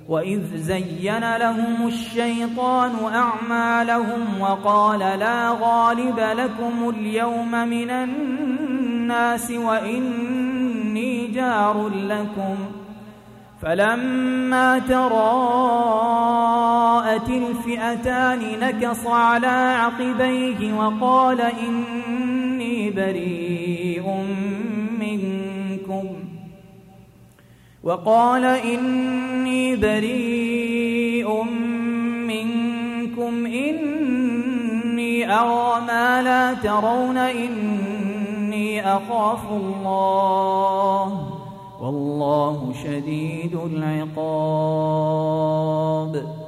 وإذ زين لهم الشيطان أعمالهم وقال لا غالب لكم اليوم من الناس وإني جار لكم فلما تراءت الفئتان نكص على عقبيه وقال إني بريء منكم إني أرى ما لا ترون إني أخاف الله والله شديد العقاب.